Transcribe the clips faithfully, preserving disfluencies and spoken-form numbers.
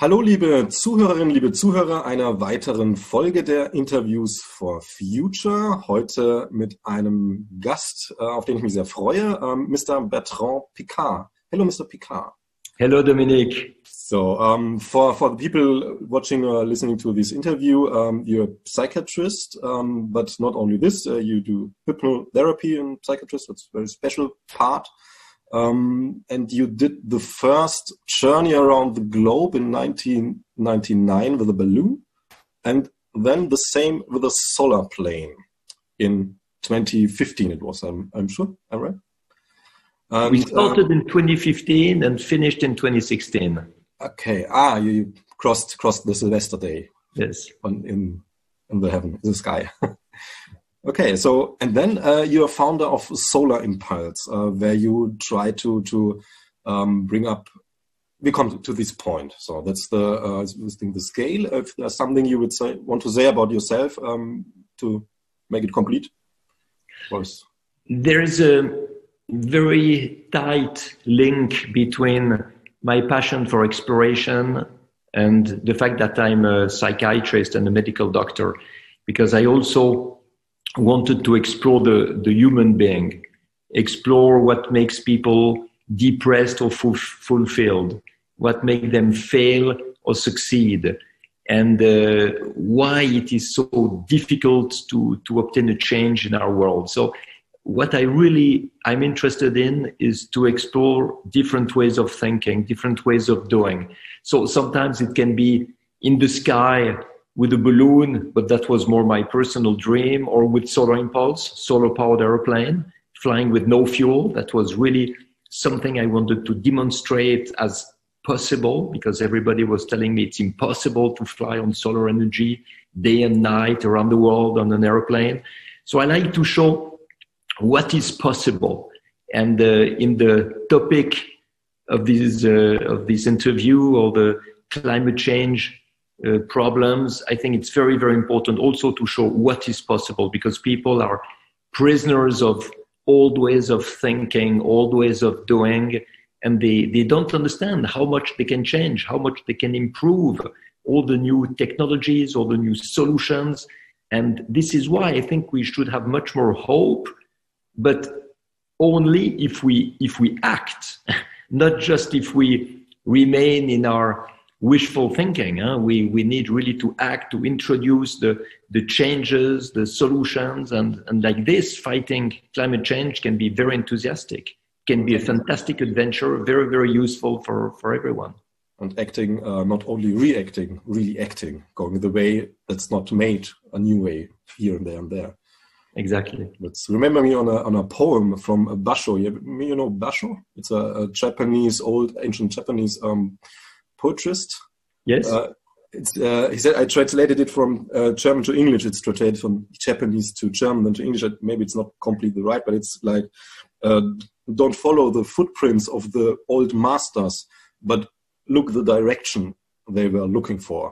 Hallo liebe Zuhörerinnen, liebe Zuhörer einer weiteren Folge der Interviews for Future. Heute mit einem Gast, auf den ich mich sehr freue, Mister Bertrand Piccard. Hello, Mister Piccard. Hello, Dominique. So, um, for, for the people watching or listening to this interview, um, you're a psychiatrist, um, but not only this, uh, you do hypnotherapy in psychiatrist. That's a very special part. Um, and you did the first journey around the globe in nineteen ninety-nine with a balloon, and then the same with a solar plane in twenty fifteen. It was, I'm, I'm sure, I'm right? And, we started uh, in twenty fifteen and finished in twenty sixteen. Okay. Ah, you crossed crossed the Sylvester Day. Yes. On, in in the heaven, in the sky. Okay, so and then uh, you're a founder of Solar Impulse, uh, where you try to to um, bring up. We come to this point, so that's the uh, I think the scale. If there's something you would say, want to say about yourself um, to make it complete, was there is a very tight link between my passion for exploration and the fact that I'm a psychiatrist and a medical doctor, because I also wanted to explore the, the human being, explore what makes people depressed or fu- fulfilled, what makes them fail or succeed, and uh, why it is so difficult to, to obtain a change in our world. So what I really, I'm interested in is to explore different ways of thinking, different ways of doing. So sometimes it can be in the sky with a balloon, but that was more my personal dream, or with Solar Impulse, solar-powered airplane, flying with no fuel. That was really something I wanted to demonstrate as possible, because everybody was telling me it's impossible to fly on solar energy day and night around the world on an airplane. So I like to show what is possible. And uh, in the topic of this, uh, of this interview, or the climate change Uh, problems, I think it's very, very important also to show what is possible, because people are prisoners of old ways of thinking, old ways of doing, and they, they don't understand how much they can change, how much they can improve, all the new technologies, all the new solutions. And this is why I think we should have much more hope, but only if we, if we act, not just if we remain in our wishful thinking. Huh? We we need really to act, to introduce the the changes, the solutions, and and like this, fighting climate change can be very enthusiastic, can be a fantastic adventure, very very useful for for everyone. And acting, uh, not only reacting, really acting, going the way that's not made a new way here and there and there. Exactly. Let's remember me on a on a poem from Basho. You, you know Basho? It's a, a Japanese, old ancient Japanese um. poetryst. Yes. Uh, it's, uh, he said, I translated it from uh, German to English. It's translated from Japanese to German, then to English. Maybe it's not completely right, but it's like, uh, don't follow the footprints of the old masters, but look the direction they were looking for.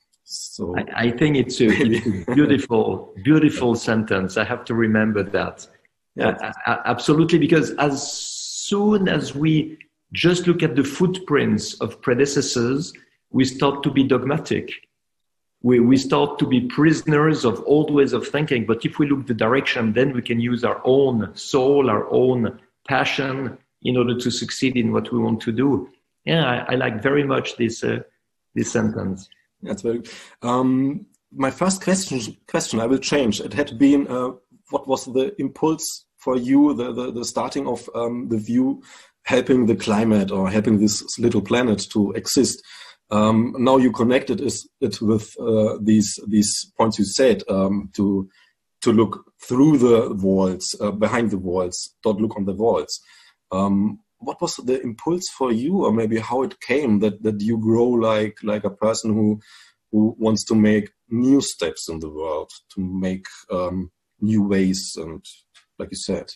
So I, I think it's a, it's a beautiful, beautiful sentence. I have to remember that. Yeah, uh, absolutely, because as soon as we just look at the footprints of predecessors, we start to be dogmatic. We, we start to be prisoners of old ways of thinking. But if we look the direction, then we can use our own soul, our own passion in order to succeed in what we want to do. Yeah, I, I like very much this uh, this sentence. That's very. Um, my first question, question I will change. It had been, uh, what was the impulse for you, the, the, the starting of um, the view, helping the climate or helping this little planet to exist. Um, now you connected it with uh, these these points you said, um, to to look through the walls, uh, behind the walls, don't look on the walls. Um, what was the impulse for you, or maybe how it came that, that you grow like like a person who who wants to make new steps in the world, to make um, new ways, and like you said,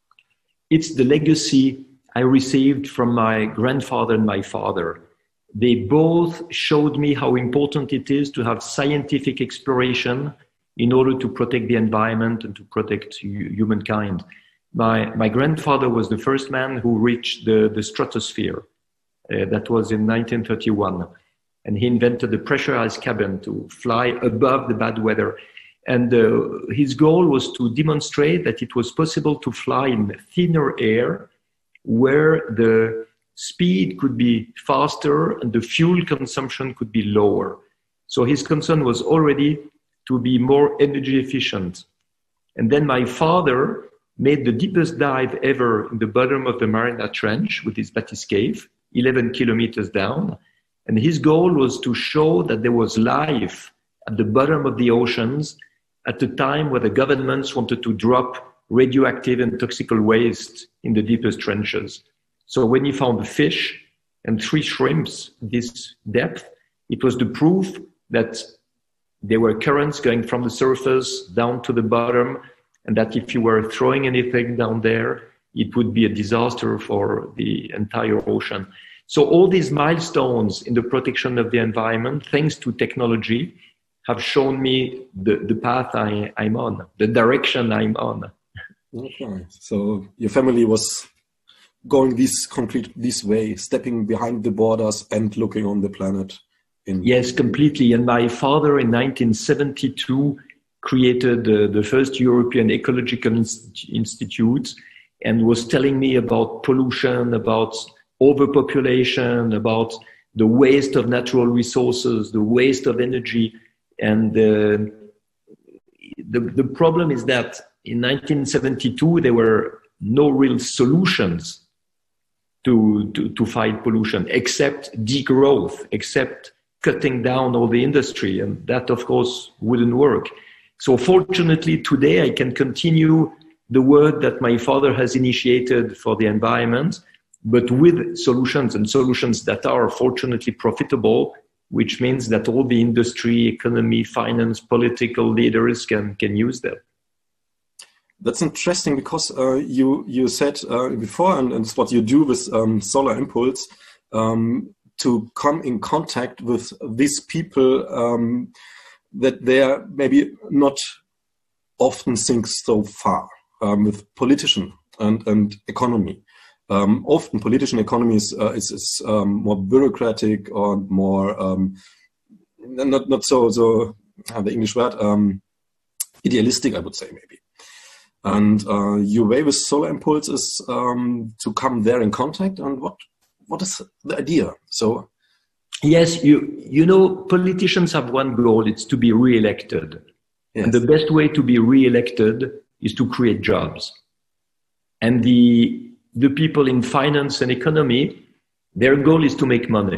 it's the legacy I received from my grandfather and my father. They both showed me how important it is to have scientific exploration in order to protect the environment and to protect humankind. My, my grandfather was the first man who reached the, the stratosphere. Uh, that was in nineteen thirty-one. and he invented a pressurized cabin to fly above the bad weather. And uh, his goal was to demonstrate that it was possible to fly in thinner air where the speed could be faster and the fuel consumption could be lower. So his concern was already to be more energy efficient. And then my father made the deepest dive ever in the bottom of the Mariana Trench with his bathyscaphe, eleven kilometers down. And his goal was to show that there was life at the bottom of the oceans at a time where the governments wanted to drop radioactive and toxic waste in the deepest trenches. So when he found a fish and three shrimps this depth, it was the proof that there were currents going from the surface down to the bottom, and that if you were throwing anything down there, it would be a disaster for the entire ocean. So all these milestones in the protection of the environment, thanks to technology, have shown me the, the path I, I'm on, the direction I'm on. Okay, so your family was going this concrete, this way, stepping behind the borders and looking on the planet. In yes, completely. And my father in nineteen seventy-two created uh, the first European Ecological Inst- Institute and was telling me about pollution, about overpopulation, about the waste of natural resources, the waste of energy. And uh, the, the problem is that in nineteen seventy-two, there were no real solutions to, to, to fight pollution, except degrowth, except cutting down all the industry. And that, of course, wouldn't work. So fortunately, today I can continue the work that my father has initiated for the environment, but with solutions, and solutions that are fortunately profitable, which means that all the industry, economy, finance, political leaders can, can use them. That's interesting because uh, you you said uh, before, and, and it's what you do with um, Solar Impulse, um, to come in contact with these people um, that they are maybe not often think so far um, with politician and, and economy. Um, often politician economy is, uh, is, is um, more bureaucratic or more um, not not so so uh, the English word um, idealistic, I would say maybe. And uh, your way with Solar Impulse is um, to come there in contact. And what what is the idea? So, yes, you you know, politicians have one goal: it's to be re-elected. Yes. And the best way to be re-elected is to create jobs. And the the people in finance and economy, their goal is to make money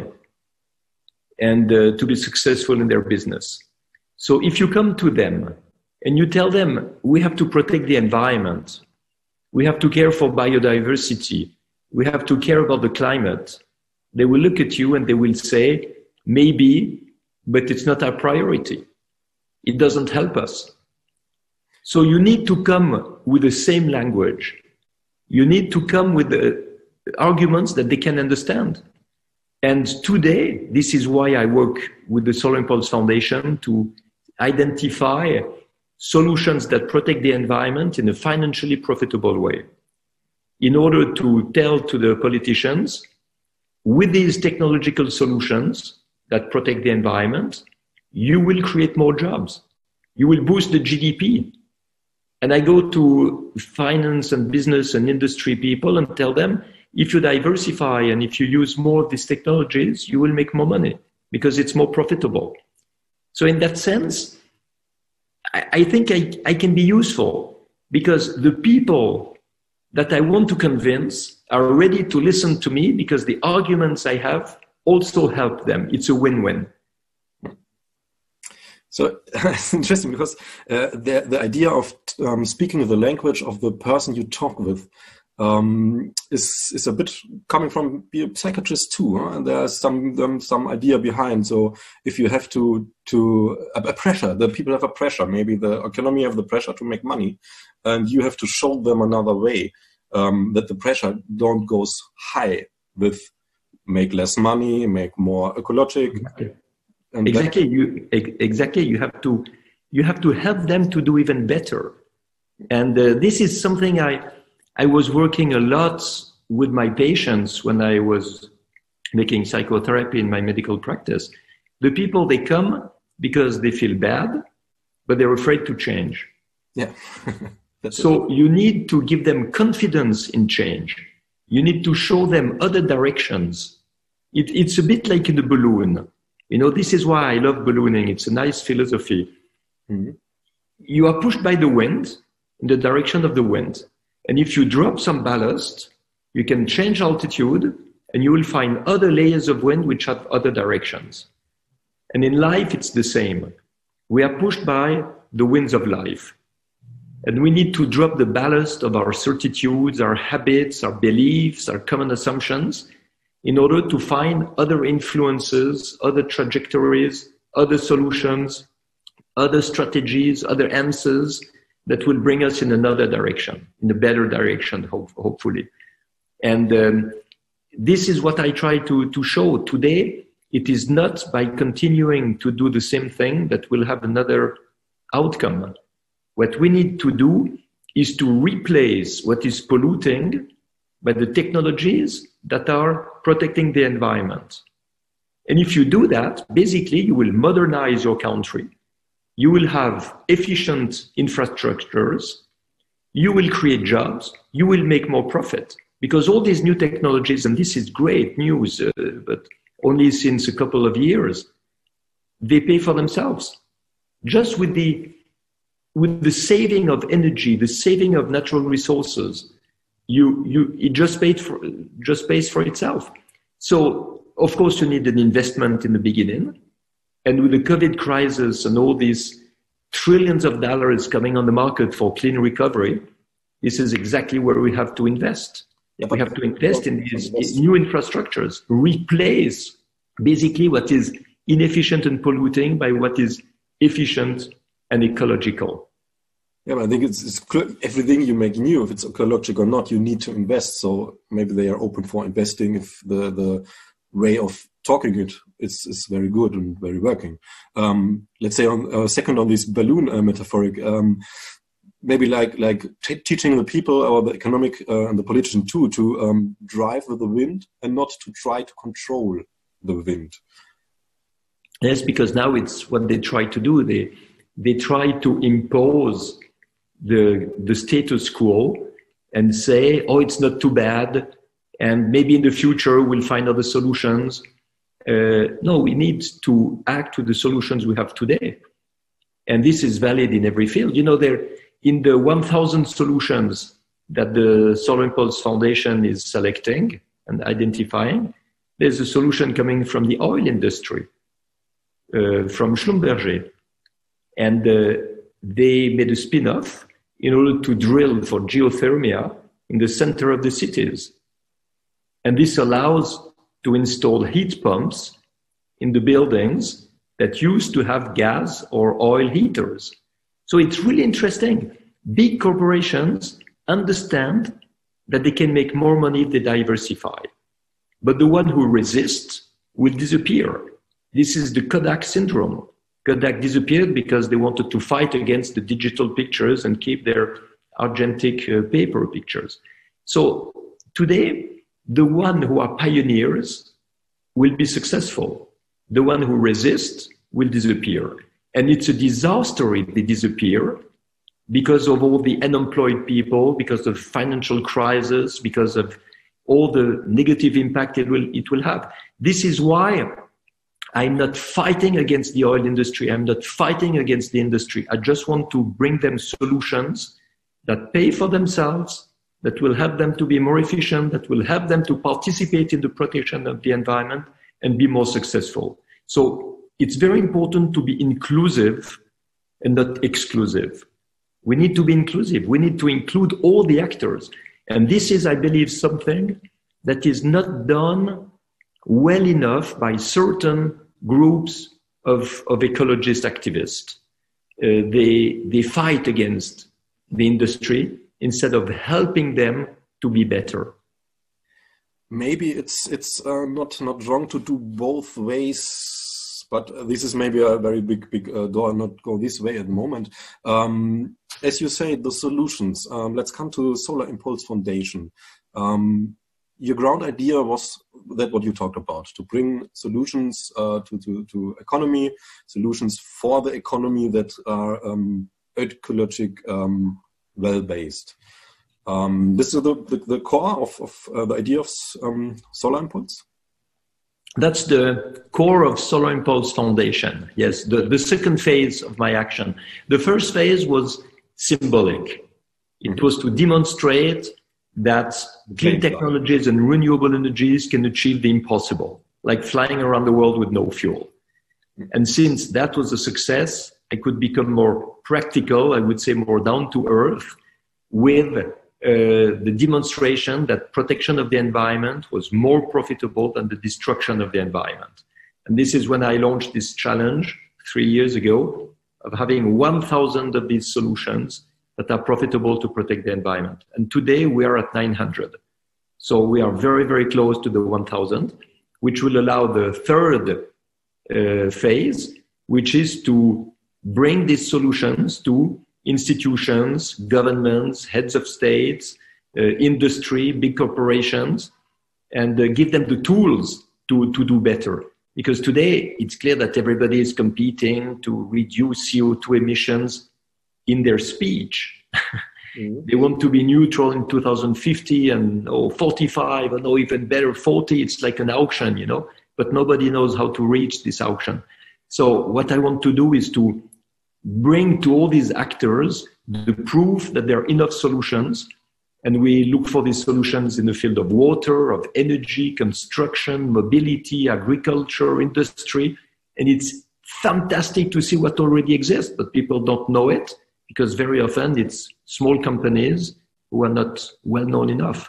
and uh, to be successful in their business. So if you come to them and you tell them, we have to protect the environment, we have to care for biodiversity, we have to care about the climate, they will look at you and they will say, maybe, but it's not our priority. It doesn't help us. So you need to come with the same language. You need to come with the arguments that they can understand. And today, this is why I work with the Solar Impulse Foundation to identify solutions that protect the environment in a financially profitable way, in order to tell to the politicians, with these technological solutions that protect the environment, you will create more jobs. You will boost the G D P. And I go to finance and business and industry people and tell them, if you diversify and if you use more of these technologies, you will make more money because it's more profitable. So in that sense, I, I think I, I can be useful because the people that I want to convince are ready to listen to me because the arguments I have also help them. It's a win-win. So it's interesting because uh, the the idea of um, speaking the language of the person you talk with um, is is a bit coming from being a psychiatrist too, huh? And there's some um, some idea behind. So if you have to to a, a pressure, the people have a pressure. Maybe the economy have the pressure to make money, and you have to show them another way um, that the pressure don't goes high with make less money, make more ecologic. Okay. And exactly, that, you exactly you have to you have to help them to do even better, and uh, this is something I I was working a lot with my patients when I was making psychotherapy in my medical practice. The people, they come because they feel bad, but they're afraid to change. Yeah. So you need to give them confidence in change. You need to show them other directions. It, it's a bit like in a balloon. You know, this is why I love ballooning. It's a nice philosophy. Mm-hmm. You are pushed by the wind in the direction of the wind. And if you drop some ballast, you can change altitude and you will find other layers of wind which have other directions. And in life, it's the same. We are pushed by the winds of life. And we need to drop the ballast of our certitudes, our habits, our beliefs, our common assumptions in order to find other influences, other trajectories, other solutions, other strategies, other answers that will bring us in another direction, in a better direction, hope, hopefully. And um, this is what I try to, to show today. It is not by continuing to do the same thing that we'll have another outcome. What we need to do is to replace what is polluting by the technologies that are protecting the environment. And if you do that, basically you will modernize your country. You will have efficient infrastructures. You will create jobs. You will make more profit. Because all these new technologies, and this is great news, uh, but only since a couple of years, they pay for themselves. Just with the with the saving of energy, the saving of natural resources, you you it just paid for just pays for itself. So of course you need an investment in the beginning, and with the COVID crisis and all these trillions of dollars coming on the market for clean recovery, this is exactly where we have to invest. Yeah, we have to invest in these new infrastructures, replace basically what is inefficient and polluting by what is efficient and ecological. Yeah, but I think it's, it's everything you make new, if it's ecological or not, you need to invest. So maybe they are open for investing if the, the way of talking it is, is very good and very working. Um, let's say on uh, second on this balloon uh, metaphoric, um, maybe like like t- teaching the people or the economic uh, and the politician too to um, drive with the wind and not to try to control the wind. Yes, because now it's what they try to do. They they try to impose the the status quo and say, oh, it's not too bad, and maybe in the future we'll find other solutions. Uh, no, we need to act with the solutions we have today. And this is valid in every field. You know, there in the one thousand solutions that the Solar Impulse Foundation is selecting and identifying, there's a solution coming from the oil industry, uh, from Schlumberger. And uh, they made a spin-off in order to drill for geothermia in the center of the cities. And this allows to install heat pumps in the buildings that used to have gas or oil heaters. So it's really interesting. Big corporations understand that they can make more money if they diversify. But the one who resists will disappear. This is the Kodak syndrome. Kodak disappeared because they wanted to fight against the digital pictures and keep their argentic uh, paper pictures. So today, the one who are pioneers will be successful. The one who resists will disappear. And it's a disaster if they disappear because of all the unemployed people, because of financial crisis, because of all the negative impact it will, it will have. This is why I'm not fighting against the oil industry. I'm not fighting against the industry. I just want to bring them solutions that pay for themselves, that will help them to be more efficient, that will help them to participate in the protection of the environment and be more successful. So it's very important to be inclusive and not exclusive. We need to be inclusive. We need to include all the actors. And this is, I believe, something that is not done well enough by certain groups of, of ecologist activists. Uh, they, they fight against the industry instead of helping them to be better. Maybe it's it's uh, not not wrong to do both ways, but this is maybe a very big big uh, door. Not go this way at the moment. Um, as you say, the solutions. Um, let's come to Solar Impulse Foundation. Um, your ground idea was that what you talked about, to bring solutions uh, to, to, to economy, solutions for the economy that are um, ecologic, um, well-based. Um, this is the, the, the core of, of uh, the idea of um, Solar Impulse? That's the core of Solar Impulse Foundation. Yes, the, the second phase of my action. The first phase was symbolic. It mm-hmm. was to demonstrate that clean technologies and renewable energies can achieve the impossible, like flying around the world with no fuel. And since that was a success, I could become more practical, I would say more down to earth, with uh, the demonstration that protection of the environment was more profitable than the destruction of the environment. And this is when I launched this challenge three years ago of having one thousand of these solutions that are profitable to protect the environment. And today we are at nine hundred. So we are very, very close to the one thousand, which will allow the third uh, phase, which is to bring these solutions to institutions, governments, heads of states, uh, industry, big corporations, and uh, give them the tools to, to do better. Because today it's clear that everybody is competing to reduce C O two emissions in their speech. Mm-hmm. They want to be neutral in two thousand fifty and oh, forty-five and oh, even better, forty. It's like an auction, you know, but nobody knows how to reach this auction. So what I want to do is to bring to all these actors the proof that there are enough solutions. And we look for these solutions in the field of water, of energy, construction, mobility, agriculture, industry. And it's fantastic to see what already exists, but people don't know it because very often it's small companies who are not well known enough.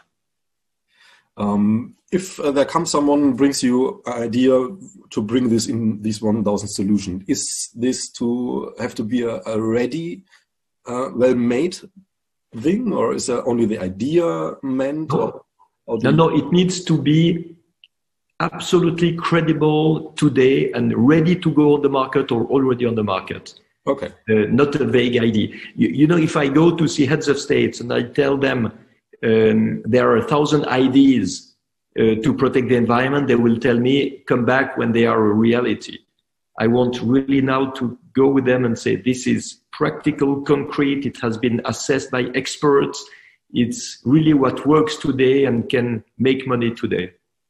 Um, if uh, there comes someone brings you an idea to bring this in these one thousand solution, is this to have to be a, a ready, uh, well-made thing, or is there only the idea meant? No, or no, no, it needs to be absolutely credible today and ready to go on the market or already on the market. Okay. Uh, not a vague idea. You, you know, if I go to see heads of states and I tell them um, there are a thousand ideas uh, to protect the environment, they will tell me, come back when they are a reality. I want really now to go with them and say, this is practical, concrete. It has been assessed by experts. It's really what works today and can make money today.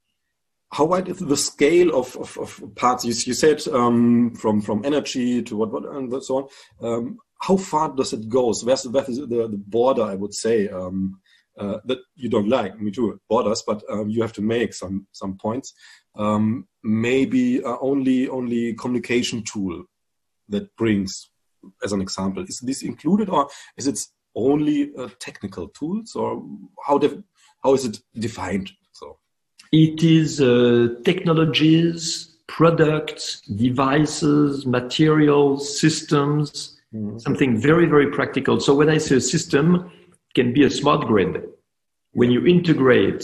How wide is the scale of, of, of parts? You, you said um, from, from energy to what, what and so on. Um, how far does it go? So where's, where's the, the border, I would say, um, uh, that you don't like, me too, borders, but um, you have to make some, some points. Um, maybe uh, only, only communication tool that brings, as an example. Is this included, or is it only uh, technical tools, or how, def- how is it defined? So. It is uh, technologies, products, devices, materials, systems, mm-hmm. something very, very practical. So when I say a system, it can be a smart grid. When you integrate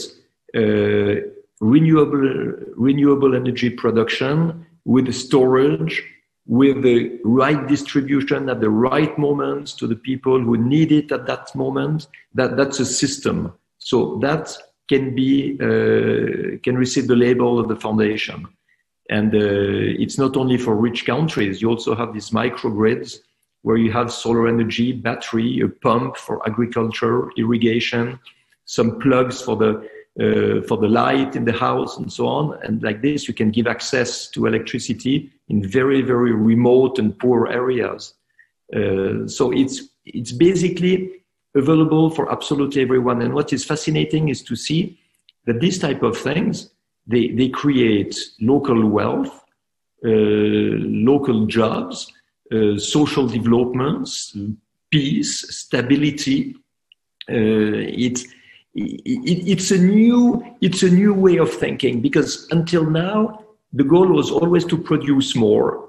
uh, renewable, renewable energy production with storage, with the right distribution at the right moments to the people who need it at that moment, that, that's a system. So that can be uh, can receive the label of the foundation. And uh, it's not only for rich countries. You also have these microgrids where you have solar energy, battery, a pump for agriculture, irrigation, some plugs for the uh, for the light in the house and so on. And like this, you can give access to electricity in very, very remote and poor areas. Uh, so it's it's basically available for absolutely everyone. And what is fascinating is to see that these type of things, they, they create local wealth, uh, local jobs, uh, social developments, peace, stability. Uh, it, it, it's a new, it's a new way of thinking, because until now, the goal was always to produce more.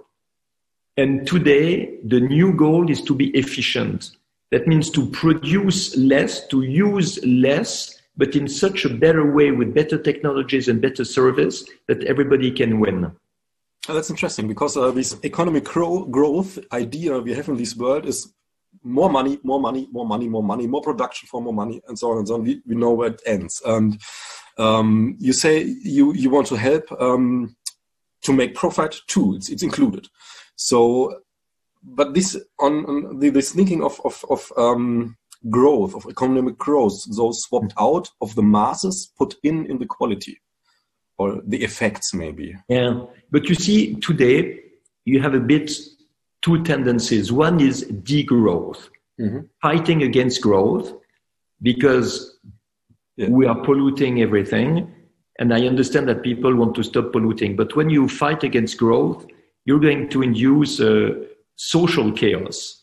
And today, the new goal is to be efficient. That means to produce less, to use less, but in such a better way with better technologies and better service that everybody can win. Oh, that's interesting, because uh, this economic grow- growth idea we have in this world is more money, more money, more money, more money, more production for more money, and so on and so on. We, we know where it ends. And Um, you say you, you want to help um, to make profit too. It's, it's included. So, but this on, on the, this thinking of of, of um, growth, of economic growth, those swapped out of the masses, put in in the quality or the effects maybe. Yeah, but you see, today you have a bit two tendencies. One is degrowth, mm-hmm. fighting against growth because yeah. we are polluting everything. And I understand that people want to stop polluting. But when you fight against growth, you're going to induce uh, social chaos,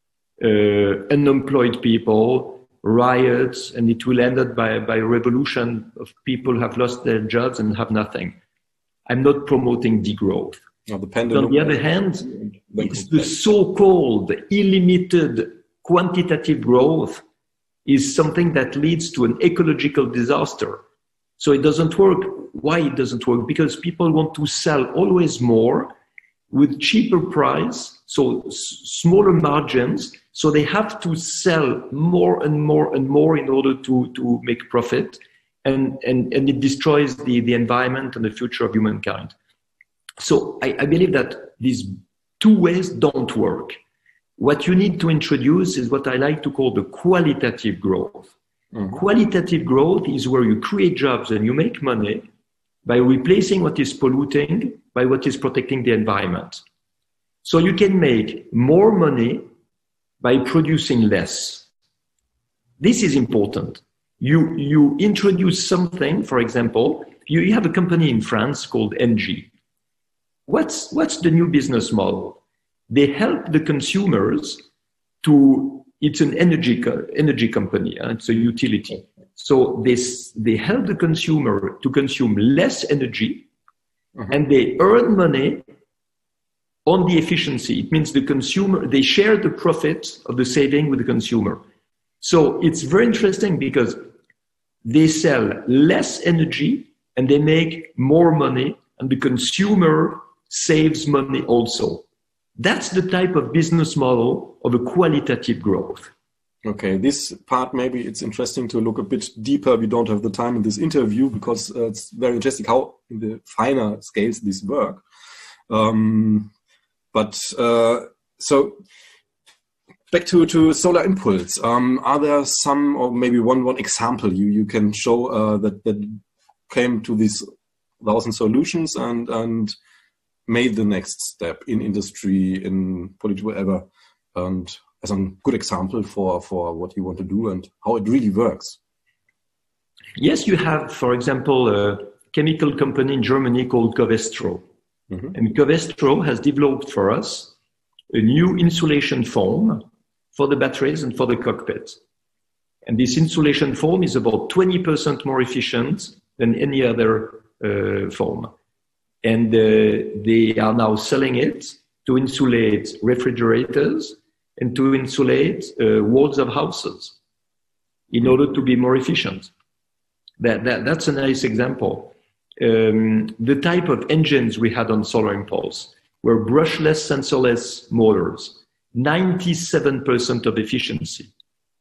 uh, unemployed people, riots, and it will end up by, by a revolution of people who have lost their jobs and have nothing. I'm not promoting degrowth. No, the on the other hand, it's the so-called illimited quantitative growth is something that leads to an ecological disaster. So it doesn't work. Why it doesn't work? Because people want to sell always more with cheaper price, so s- smaller margins. So they have to sell more and more and more in order to, to make profit. And, and, and it destroys the, the environment and the future of humankind. So I, I believe that these two ways don't work. What you need to introduce is what I like to call the qualitative growth. Mm-hmm. Qualitative growth is where you create jobs and you make money by replacing what is polluting by what is protecting the environment. So you can make more money by producing less. This is important. You, you introduce something, for example, you, you have a company in France called Engie. What's, what's the new business model? They help the consumers to, it's an energy, co- energy company, uh, it's a utility. So they, they help the consumer to consume less energy, mm-hmm. and they earn money on the efficiency. It means the consumer, they share the profit of the saving with the consumer. So it's very interesting because they sell less energy and they make more money, and the consumer saves money also. That's the type of business model of a qualitative growth. Okay, this part, maybe it's interesting to look a bit deeper. We don't have the time in this interview because uh, it's very interesting how in the finer scales this work. Um, but uh, so back to, to Solar Impulse. Um, are there some, or maybe one, one example you, you can show uh, that, that came to these thousand solutions and, and made the next step in industry, in politics, whatever, and as a good example for, for what you want to do and how it really works? Yes, you have, for example, a chemical company in Germany called Covestro. Mm-hmm. And Covestro has developed for us a new insulation foam for the batteries and for the cockpit. And this insulation foam is about twenty percent more efficient than any other uh, foam. And uh, they are now selling it to insulate refrigerators and to insulate uh, walls of houses in order to be more efficient. That, that, that's a nice example. Um, the type of engines we had on Solar Impulse were brushless, sensorless motors, ninety-seven percent of efficiency.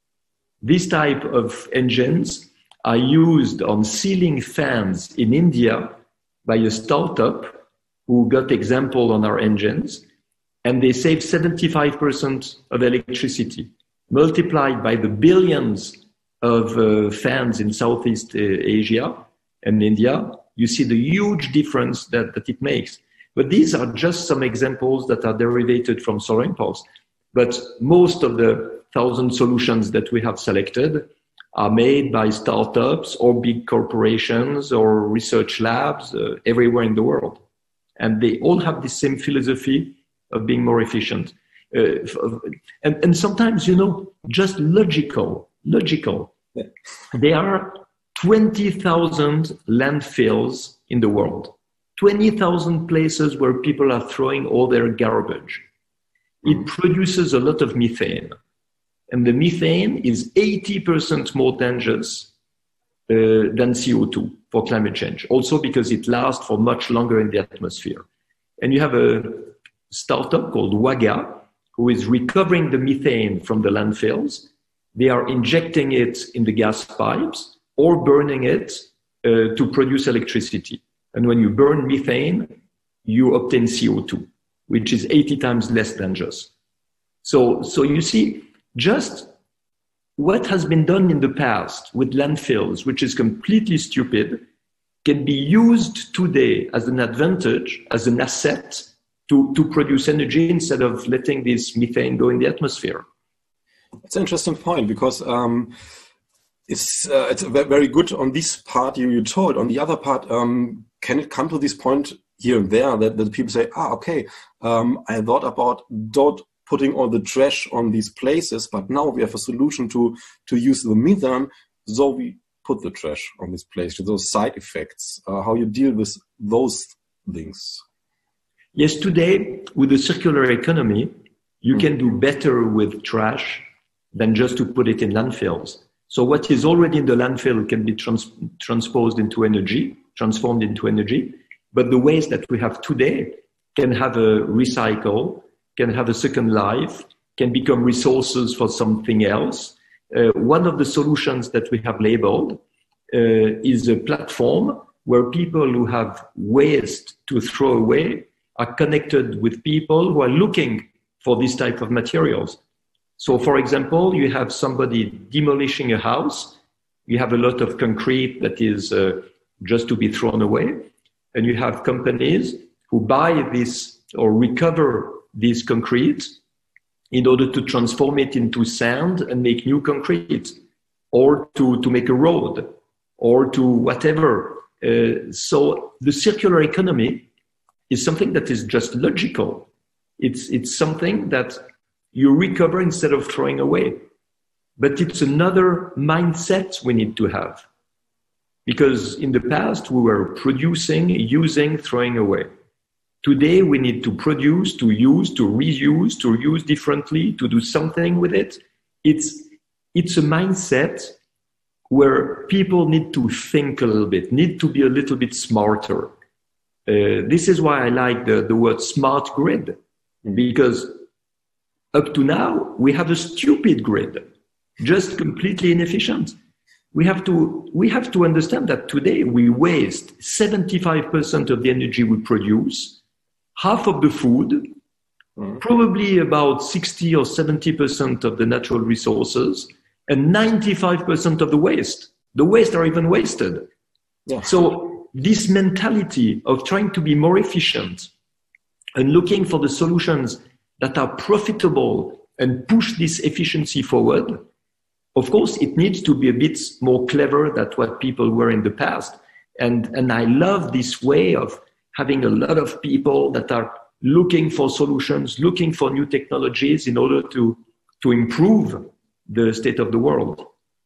This type of engines are used on ceiling fans in India by a startup who got example on our engines, and they save seventy-five percent of electricity. Multiplied by the billions of uh, fans in Southeast uh, Asia and India, you see the huge difference that, that it makes. But these are just some examples that are derivated from Solar Impulse. But most of the thousand solutions that we have selected are made by startups or big corporations or research labs uh, everywhere in the world. And they all have the same philosophy of being more efficient. Uh, and, and sometimes, you know, just logical, logical. Yeah. There are twenty thousand landfills in the world, twenty thousand places where people are throwing all their garbage. Mm-hmm. It produces a lot of methane. And the methane is eighty percent more dangerous uh, than C O two for climate change. Also because it lasts for much longer in the atmosphere. And you have a startup called Waga, who is recovering the methane from the landfills. They are injecting it in the gas pipes or burning it uh, to produce electricity. And when you burn methane, you obtain C O two, which is eighty times less dangerous. So, so you see, just what has been done in the past with landfills, which is completely stupid, can be used today as an advantage, as an asset to, to produce energy instead of letting this methane go in the atmosphere. It's an interesting point because um, it's uh, it's very good on this part you, you told. On the other part, um, can it come to this point here and there that, that people say, ah, okay, um, I thought about don't putting all the trash on these places, but now we have a solution to, to use the methane, so we put the trash on this place, those side effects, uh, how you deal with those things. Yes, today, with the circular economy, you mm. can do better with trash than just to put it in landfills. So what is already in the landfill can be trans- transposed into energy, transformed into energy, but the waste that we have today can have a recycle, can have a second life, can become resources for something else. Uh, one of the solutions that we have labeled uh, is a platform where people who have waste to throw away are connected with people who are looking for this type of materials. So, for example, you have somebody demolishing a house, you have a lot of concrete that is uh, just to be thrown away, and you have companies who buy this or recover this concrete in order to transform it into sand and make new concrete, or to, to make a road, or to whatever. Uh, so the circular economy is something that is just logical. It's, it's something that you recover instead of throwing away. But it's another mindset we need to have. Because in the past, we were producing, using, throwing away. Today, we need to produce, to use, to reuse, to use differently, to do something with it. It's, it's a mindset where people need to think a little bit, need to be a little bit smarter. Uh, this is why I like the, the word smart grid, because up to now, we have a stupid grid, just completely inefficient. We have to, we have to understand that today we waste seventy-five percent of the energy we produce, half of the food, mm. probably about sixty or seventy percent of the natural resources, and ninety-five percent of the waste. The waste are even wasted. Yeah. So this mentality of trying to be more efficient and looking for the solutions that are profitable and push this efficiency forward, of course, it needs to be a bit more clever than what people were in the past. And, and I love this way of having a lot of people that are looking for solutions, looking for new technologies in order to, to improve the state of the world.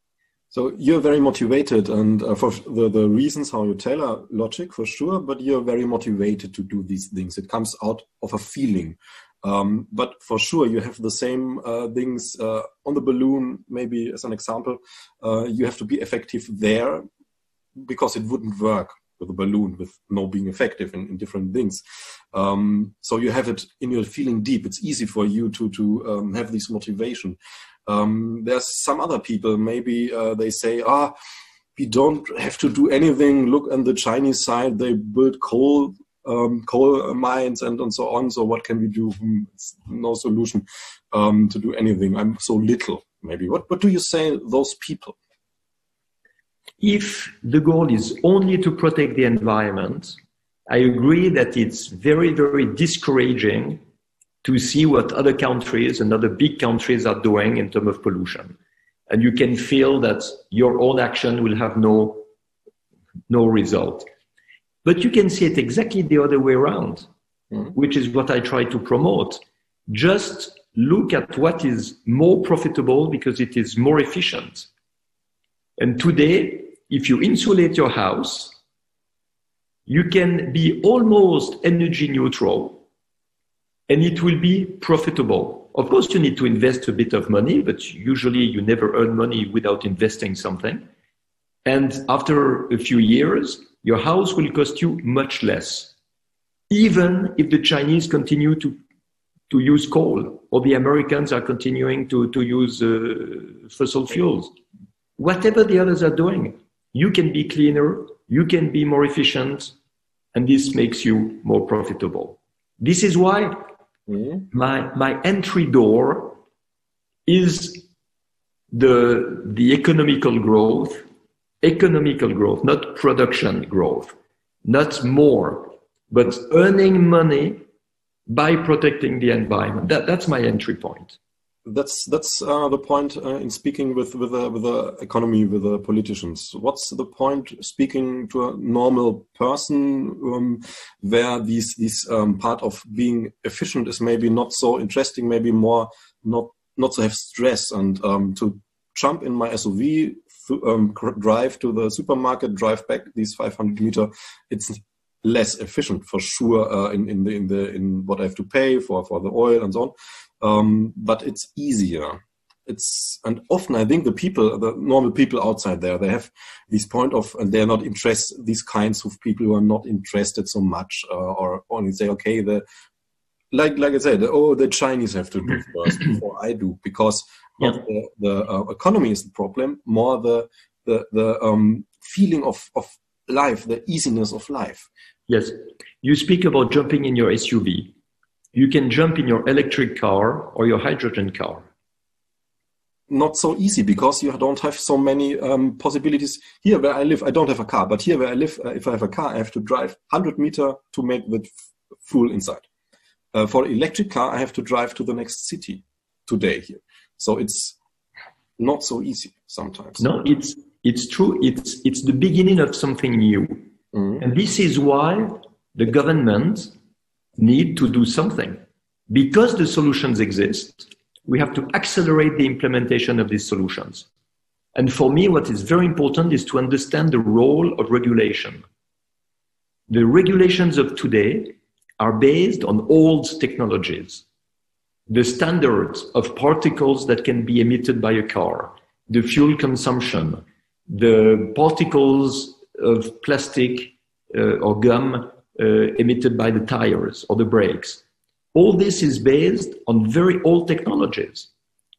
So you're very motivated, and uh, for the, the reasons how you tell are logic for sure, but you're very motivated to do these things. It comes out of a feeling. Um, but for sure, you have the same uh, things uh, on the balloon, maybe as an example. Uh, you have to be effective there because it wouldn't work with a balloon with no being effective in, in different things. Um, so you have it in your feeling deep. It's easy for you to, to um, have this motivation. Um, there's some other people, maybe uh, they say, ah, we don't have to do anything. Look on the Chinese side, they build coal Um, coal mines and, and so on. So what can we do? It's no solution um, to do anything. I'm so little, maybe. What, what do you say those people? If the goal is only to protect the environment, I agree that it's very, very discouraging to see what other countries and other big countries are doing in terms of pollution. And you can feel that your own action will have no, no result. But you can see it exactly the other way around, mm-hmm. which is what I try to promote. Just look at what is more profitable because it is more efficient. And today, if you insulate your house, you can be almost energy neutral and it will be profitable. Of course, you need to invest a bit of money, but usually you never earn money without investing something. And after a few years, your house will cost you much less, even if the Chinese continue to, to use coal or the Americans are continuing to, to use uh, fossil fuels. Whatever the others are doing, you can be cleaner, you can be more efficient, and this makes you more profitable. This is why mm-hmm. my, my entry door is the, the economical growth, economical growth, not production growth, not more, but earning money by protecting the environment. That, that's my entry point. That's that's uh, the point uh, in speaking with with the with the economy, with the politicians. What's the point speaking to a normal person um, where these these um, part of being efficient is maybe not so interesting, maybe more not not to have stress and um, to jump in my S U V, um, drive to the supermarket, drive back these five hundred meter. It's less efficient for sure uh, in in the in the in what I have to pay for for the oil and so on. Um, but it's easier. It's, and often I think the people, the normal people outside there, they have this point of, and they're not interested, these kinds of people who are not interested so much, uh, or only say, okay, the, like, like I said, oh, the Chinese have to do first before I do, because not yeah. the, the uh, economy is the problem, more the, the, the, um, feeling of, of life, the easiness of life. Yes. You speak about jumping in your S U V. You can jump in your electric car or your hydrogen car. Not so easy because you don't have so many um, possibilities. Here where I live, I don't have a car, but here where I live, uh, if I have a car, I have to drive one hundred meters to make the f- fuel inside. Uh, for an electric car, I have to drive to the next city today here. So it's not so easy sometimes. No, it's it's true. It's, it's the beginning of something new. Mm-hmm. And this is why the government need to do something. Because the solutions exist, we have to accelerate the implementation of these solutions. And for me, what is very important is to understand the role of regulation. The regulations of today are based on old technologies. The standards of particles that can be emitted by a car, the fuel consumption, the particles of plastic uh, or gum Uh, emitted by the tires or the brakes. All this is based on very old technologies.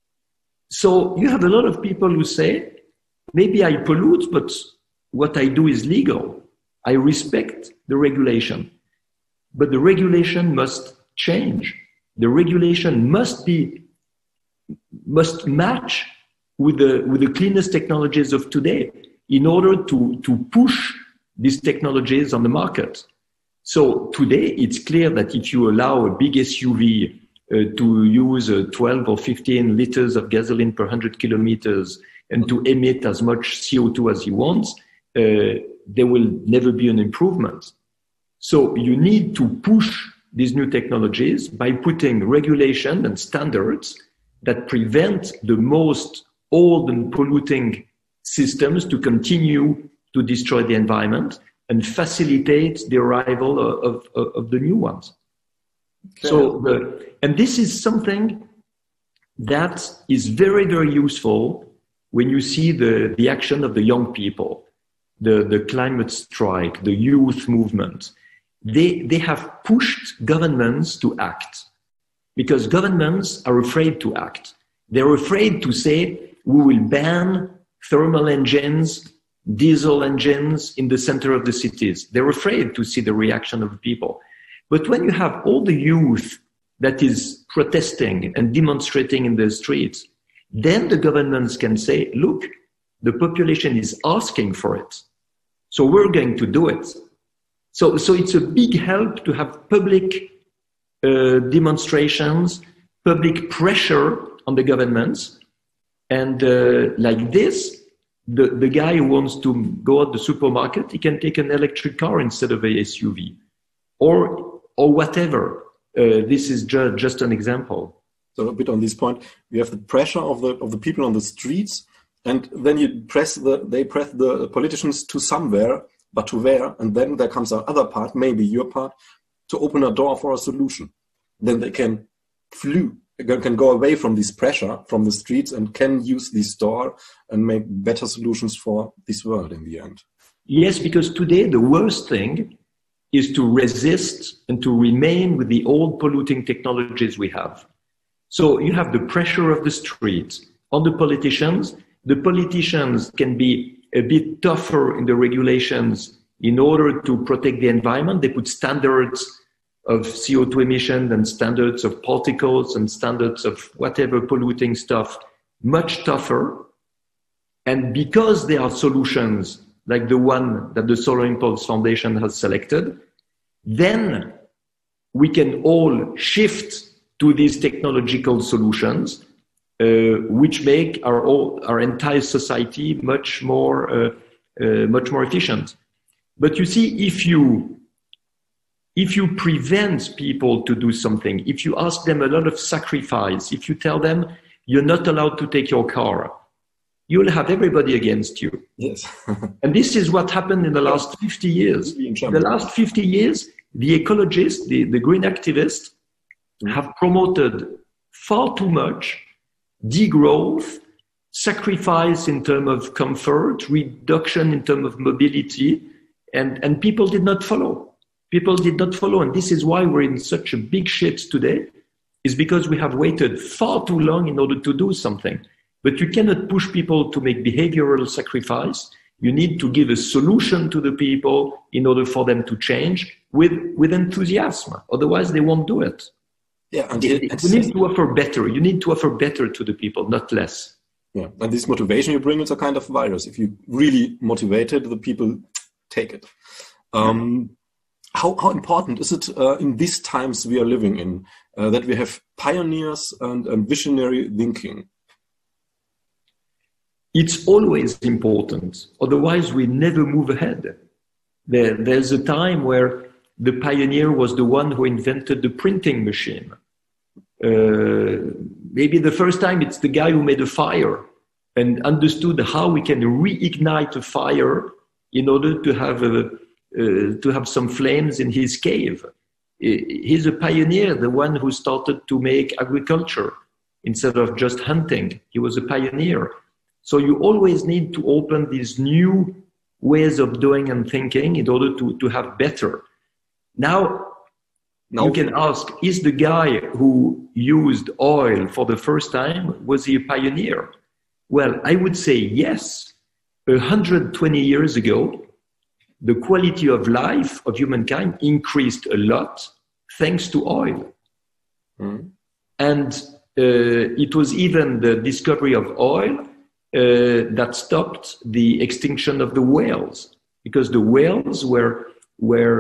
So you have a lot of people who say, maybe I pollute, but what I do is legal. I respect the regulation. But the regulation must change. The regulation must be, must match with the, with the cleanest technologies of today in order to, to push these technologies on the market. So today it's clear that if you allow a big S U V uh, to use uh, twelve or fifteen liters of gasoline per one hundred kilometers and to emit as much C O two as he wants, uh, there will never be an improvement. So you need to push these new technologies by putting regulation and standards that prevent the most old and polluting systems to continue to destroy the environment and facilitate the arrival of, of, of the new ones. Okay. So, the, and this is something that is very, very useful when you see the, the action of the young people, the, the climate strike, the youth movement. They, they have pushed governments to act because governments are afraid to act. They're afraid to say, we will ban thermal engines, diesel engines in the center of the cities. They're afraid to see the reaction of people. But when you have all the youth that is protesting and demonstrating in the streets, then the governments can say, look, the population is asking for it. So we're going to do it. So, so it's a big help to have public uh, demonstrations, public pressure on the governments. And uh, like this, The, the guy who wants to go at the supermarket, he can take an electric car instead of a S U V or, or whatever. Uh, this is ju- just an example. So a bit on this point, you have the pressure of the, of the people on the streets, and then you press the, they press the politicians to somewhere, but to where? And then there comes the other part, maybe your part, to open a door for a solution. Then they can flew. can go away from this pressure from the streets and can use this door and make better solutions for this world in the end. Yes, because today the worst thing is to resist and to remain with the old polluting technologies we have. So you have the pressure of the streets on the politicians. The politicians can be a bit tougher in the regulations in order to protect the environment, they put standards of C O two emissions and standards of particles and standards of whatever polluting stuff much tougher. And because there are solutions like the one that the Solar Impulse Foundation has selected, then we can all shift to these technological solutions, uh, which make our, all, our entire society much more, uh, uh, much more efficient. But you see, if you, if you prevent people to do something, if you ask them a lot of sacrifice, if you tell them you're not allowed to take your car, you'll have everybody against you. Yes. And this is what happened in the last fifty years. In the last fifty years, the ecologists, the, the green activists, mm. have promoted far too much degrowth, sacrifice in terms of comfort, reduction in terms of mobility, and, and people did not follow. People did not follow, and this is why we're in such a big shit today, is because we have waited far too long in order to do something. But you cannot push people to make behavioral sacrifice. You need to give a solution to the people in order for them to change with, with enthusiasm. Otherwise, they won't do it. Yeah, and you, it, you need to offer better. You need to offer better to the people, not less. Yeah, and this motivation you bring is a kind of virus. If you really motivated, the people take it. Um, how, how important is it uh, in these times we are living in uh, that we have pioneers and, and visionary thinking? It's always important. Otherwise, we never move ahead. There, there's a time where the pioneer was the one who invented the printing machine. Uh, maybe the first time it's the guy who made a fire and understood how we can reignite a fire in order to have a, uh, to have some flames in his cave. He's a pioneer, the one who started to make agriculture instead of just hunting. He was a pioneer. So you always need to open these new ways of doing and thinking in order to, to have better. Now, now, you can ask, is the guy who used oil for the first time, was he a pioneer? Well, I would say yes. one hundred twenty years ago, the quality of life of humankind increased a lot thanks to oil. Mm. And uh, it was even the discovery of oil Uh, that stopped the extinction of the whales, because the whales were were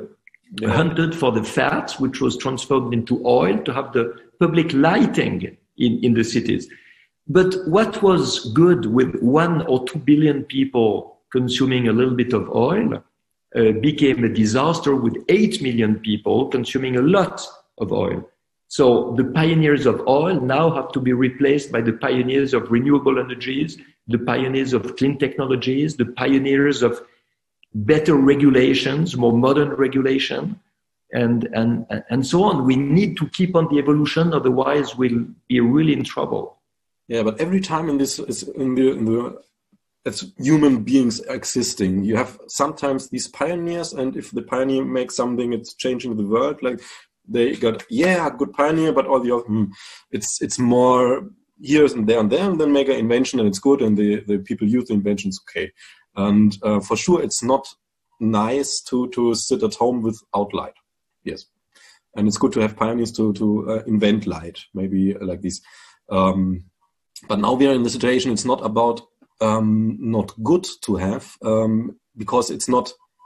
uh, hunted for the fat, which was transformed into oil to have the public lighting in, in the cities. But what was good with one or two billion people consuming a little bit of oil uh, became a disaster with eight million people consuming a lot of oil. So the pioneers of oil now have to be replaced by the pioneers of renewable energies, the pioneers of clean technologies, the pioneers of better regulations, more modern regulation, and, and, and so on. We need to keep on the evolution, otherwise we'll be really in trouble. Yeah, but every time in this, in the, in the as human beings existing, you have sometimes these pioneers, and if the pioneer makes something, it's changing the world, like they got, yeah, good pioneer, but all the other, hmm, it's it's more here and there and there, and then make an invention and it's good, and the, the people use the inventions, okay. And uh, for sure, it's not nice to, to sit at home without light. Yes. And it's good to have pioneers to, to uh, invent light, maybe like this. Um, but now we are in the situation, it's not about um, not good to have, um, because it's not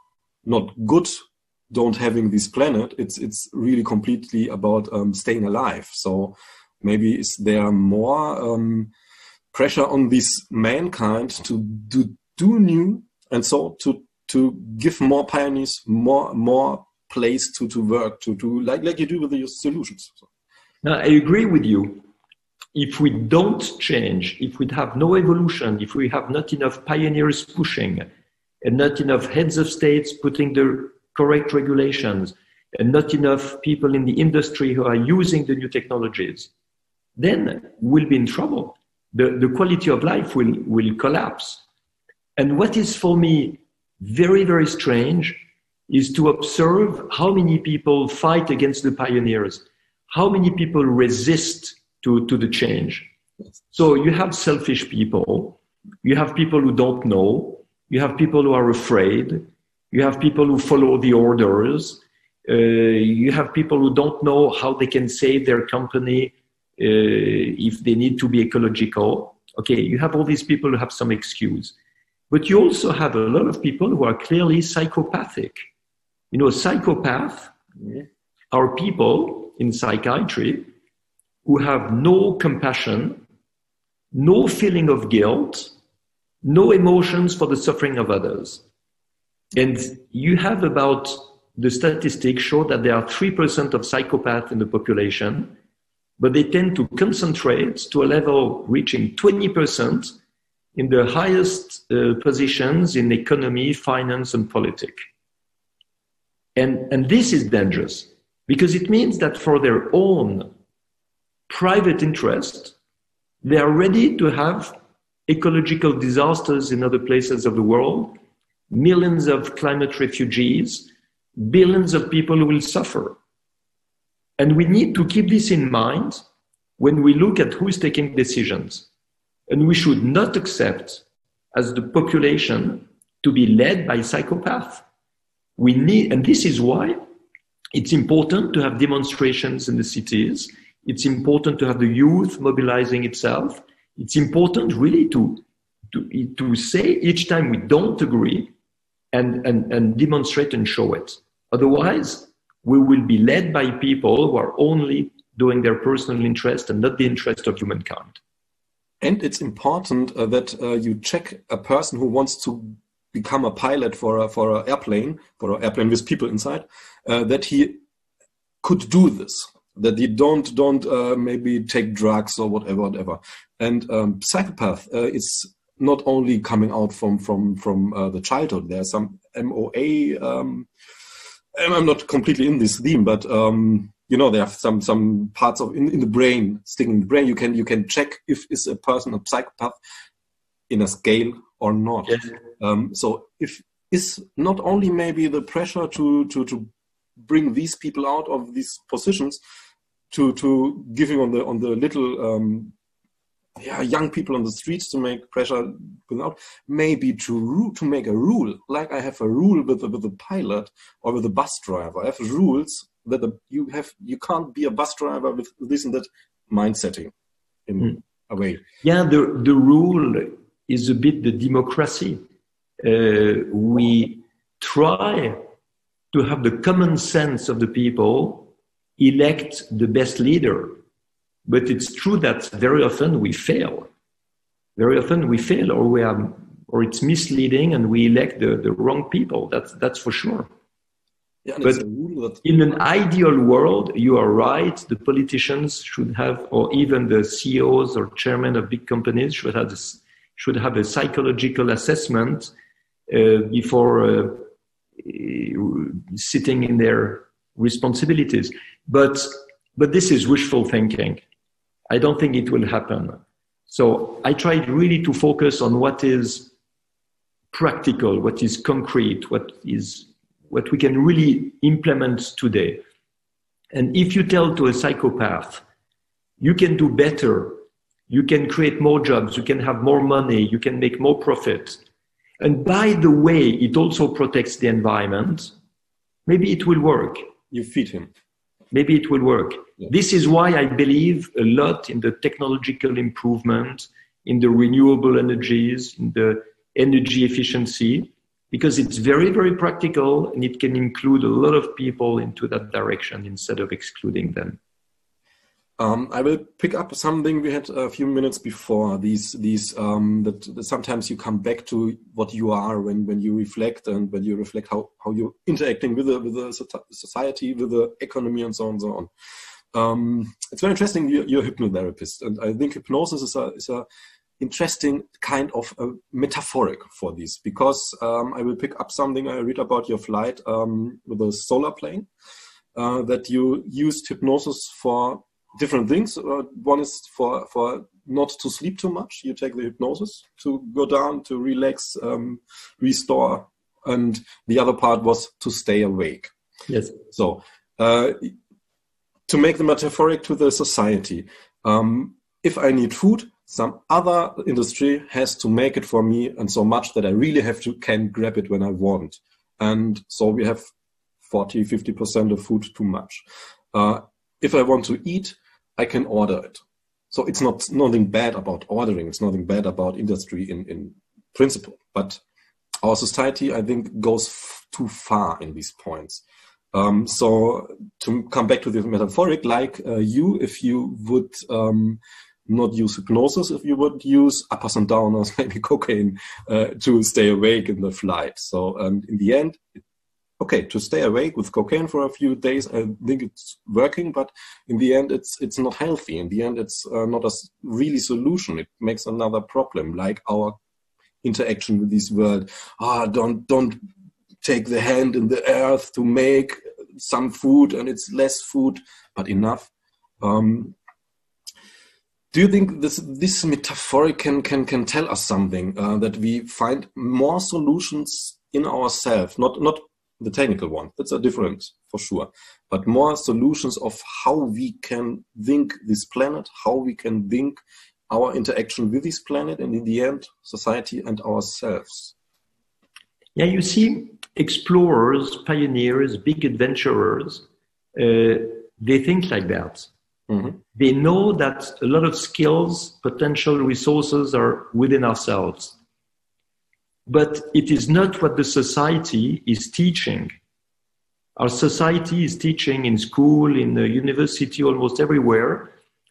not good don't having this planet, it's it's really completely about um, staying alive. So maybe is there more um, pressure on this mankind to do, do new, and so to to give more pioneers more more place to, to work to to like like you do with your solutions. So. Now, I agree with you. If we don't change, if we have no evolution, if we have not enough pioneers pushing, and not enough heads of states putting the correct regulations, and not enough people in the industry who are using the new technologies, then we'll be in trouble. The, the quality of life will, will collapse. And what is for me very, very strange is to observe how many people fight against the pioneers, how many people resist to, to the change. So you have selfish people, you have people who don't know, you have people who are afraid, You have people who follow the orders. Uh, you have people who don't know how they can save their company uh, if they need to be ecological. Okay, you have all these people who have some excuse. But you also have a lot of people who are clearly psychopathic. You know, psychopaths are people in psychiatry who have no compassion, no feeling of guilt, no emotions for the suffering of others. And you have about, the statistics show that there are three percent of psychopaths in the population, but they tend to concentrate to a level reaching twenty percent in the highest uh, positions in economy, finance, and politics. And, and this is dangerous because it means that for their own private interest, they are ready to have ecological disasters in other places of the world, millions of climate refugees, billions of people who will suffer. And we need to keep this in mind when we look at who is taking decisions. And we should not accept, as the population, to be led by psychopaths. We need, and this is why it's important to have demonstrations in the cities. It's important to have the youth mobilizing itself. It's important really to, to, to say each time we don't agree and, and, and demonstrate and show it. Otherwise, we will be led by people who are only doing their personal interest and not the interest of humankind. And it's important uh, that uh, you check a person who wants to become a pilot for a, for an airplane, for an airplane with people inside, uh, that he could do this, that he don't don't uh, maybe take drugs or whatever, whatever. And um, psychopath uh, is not only coming out from from from uh, the childhood. There's some M O A. Um, and I'm not completely in this theme, but um, you know, there are some some parts of in, in the brain, sticking in the brain. You can you can check if is a person a psychopath in a scale or not. Yes. Um, so if is not only maybe the pressure to to to bring these people out of these positions, to to giving on the on the little um, yeah young people on the streets to make pressure without maybe to to make a rule, like I have a rule with the, with the pilot or with the bus driver. I have rules that the, you have you can't be a bus driver with this and that mind setting in mm. a way. Yeah, the the rule is a bit the democracy. Uh, we try to have the common sense of the people elect the best leader. But it's true that very often we fail. Very often we fail, or we are, or it's misleading, and we elect the, the wrong people. That's that's for sure. Yeah, but that... in an ideal world, you are right. The politicians should have, or even the C E Os or chairmen of big companies should have this, should have a psychological assessment uh, before uh, sitting in their responsibilities. But but this is wishful thinking. I don't think it will happen. So I tried really to focus on what is practical, what is concrete, what is what we can really implement today. And if you tell to a psychopath, you can do better, you can create more jobs, you can have more money, you can make more profit, and by the way, it also protects the environment, maybe it will work. You feed him. Maybe it will work. Yeah. This is why I believe a lot in the technological improvement, in the renewable energies, in the energy efficiency, because it's very, very practical and it can include a lot of people into that direction instead of excluding them. Um, I will pick up something we had a few minutes before. These, these um, that, that sometimes you come back to what you are when, when you reflect, and when you reflect how, how you're interacting with the, with the society, with the economy, and so on and so on. Um, it's very interesting. You're, you're a hypnotherapist, and I think hypnosis is a is a interesting kind of uh, metaphoric for this, because um, I will pick up something I read about your flight um, with a solar plane, uh, that you used hypnosis for different things. Uh, one is for, for not to sleep too much. You take the hypnosis to go down, to relax, um, restore. And the other part was to stay awake. Yes. So uh, to make the metaphoric to the society, um, if I need food, some other industry has to make it for me, and so much that I really have to can grab it when I want. and so we have forty, fifty percent of food too much. Uh, if I want to eat, I can order it. So it's not nothing bad about ordering. It's nothing bad about industry in, in principle. But our society, I think, goes f- too far in these points. Um, so to come back to the metaphoric, like uh, you, if you would um, not use hypnosis, if you would use uppers and downers, maybe cocaine, uh, to stay awake in the flight. So um, in the end, okay, to stay awake with cocaine for a few days, I think it's working, but in the end, it's it's not healthy. In the end, it's uh, not a really solution. It makes another problem, like our interaction with this world. Ah, don't don't take the hand in the earth to make some food, and it's less food, but enough. Um, do you think this this metaphoric can can can tell us something, uh, that we find more solutions in ourselves, not not the technical one, that's a difference for sure, but more solutions of how we can think this planet, how we can think our interaction with this planet, and in the end, society and ourselves? Yeah, you see, explorers, pioneers, big adventurers, uh, they think like that. Mm-hmm. They know that a lot of skills, potential resources are within ourselves. But it is not what the society is teaching. Our society is teaching in school, in the university, almost everywhere,